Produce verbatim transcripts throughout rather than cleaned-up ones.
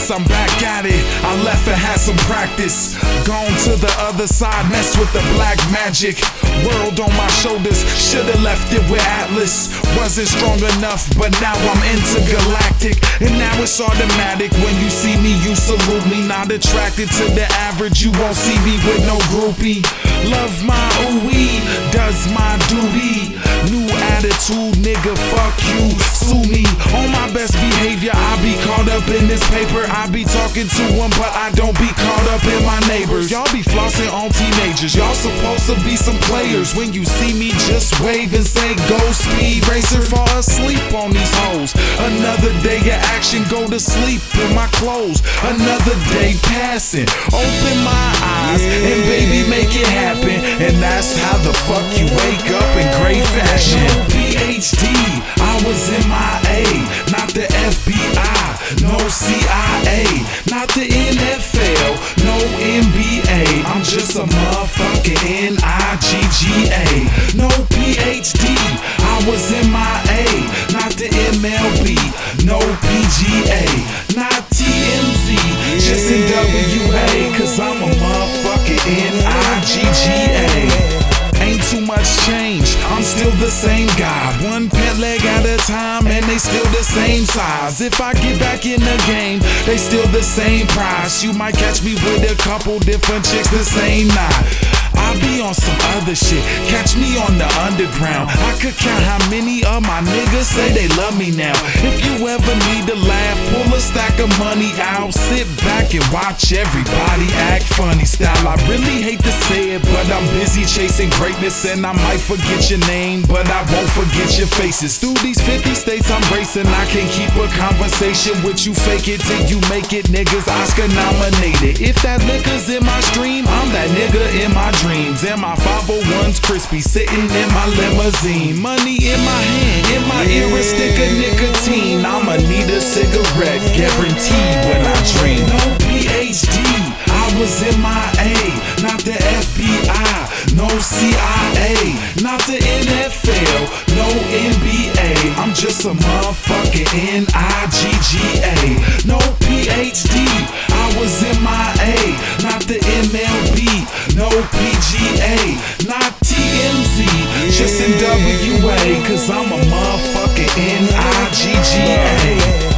guess I'm back at it. I left and had some practice. Gone to the other side, mess with the black magic. World on my shoulders, should've left it with Atlas. Wasn't strong enough, but now I'm intergalactic. And now it's automatic, when you see me, you salute me. Not attracted to the average, you won't see me with no groupie. Love my ooey, does my duty. New attitude, nigga, fuck you, sue me. On my best behavior, I be caught up in this paper. I be talking to them, but I don't be caught up in my neighbors. Y'all be flossing on teenagers, y'all supposed to be some players. When you see me, just wave and say go speed racer. Fall asleep on these hoes. Another day of action, go to sleep in my clothes. Another day passing, open my eyes and baby make it happen. And that's how the fuck you wake up in great fashion. No P H D, I was M I A, not the F B I, no C I A, not the N F L, no N B A. I'm just a motherfucking N I G G A. No P H D, I was M I A, not the M L B, no P G A, not T M Z, just in W A, cause I'm a motherfucking N I G G A. Ain't too much change, I'm still the same guy. One pant leg at a time and they still the same size. If I get back in the game, they still the same price. You might catch me with a couple different chicks the same night. I be on some other shit, catch me on the underground. I could count how many of my niggas say they love me now. If you ever need to laugh, pull a stack of money out, sit back and watch everybody act funny style. I really hate to say it, but I'm busy chasing greatness. And I might forget your name, but I won't forget your faces. Through these fifty states I'm racing, I can keep a conversation with you. Fake it till you make it, niggas Oscar nominated. If that liquor's in my stream, I'm that nigga in my dreams. And my five oh one's crispy, sitting in my limousine. Money in my hand, in my ear a stick of nicotine. I'ma need a cigarette, guaranteed when I dream. No P H D, I was M I A, not the F B I, no C I A, not the N F L, no N B A. I'm just a motherfucking N I G G A. No P H D, I was M I A, not the M L B, no P G A, not T M Z, just in W A, cause I'm a motherfucking N I G G A.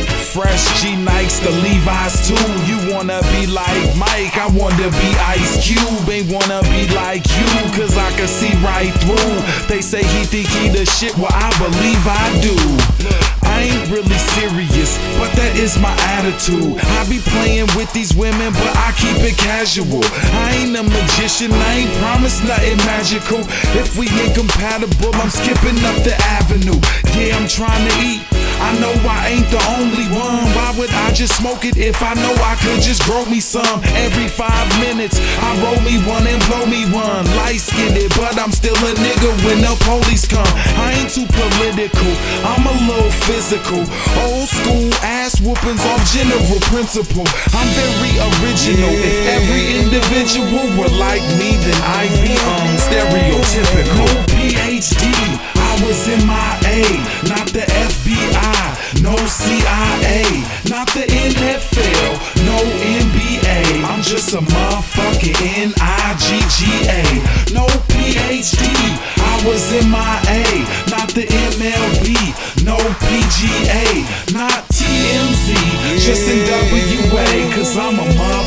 Fresh G Nikes, the Levi's too. You wanna be like Mike, I wanna be Ice Cube. Ain't wanna be like you, cause I can see right through. They say he think he the shit, well I believe I do. I ain't really serious, but that is my attitude. I be playing with these women, but I keep it casual. I ain't a magician, I ain't promised nothing magical. If we incompatible, I'm skipping up the avenue. Yeah, I'm trying to eat, I know I ain't the only one. Why would I just smoke it if I know I could just grow me some? Every five minutes, I roll me one and blow me one. Light-skinned, but I'm still a nigga when the police come. I ain't too political, I'm a little physical. Old school ass whoopings off general principle. I'm very original. If every individual were like me, then I'd be um stereotypical. No P H D, I was M I A, not the F B I, no C I A, not the N F L, no N B A. I'm just a motherfucking N I G G A. No P H D, I was M I A, not the M L B, no P G A, not T M Z, just in W A, cause I'm a motherfucking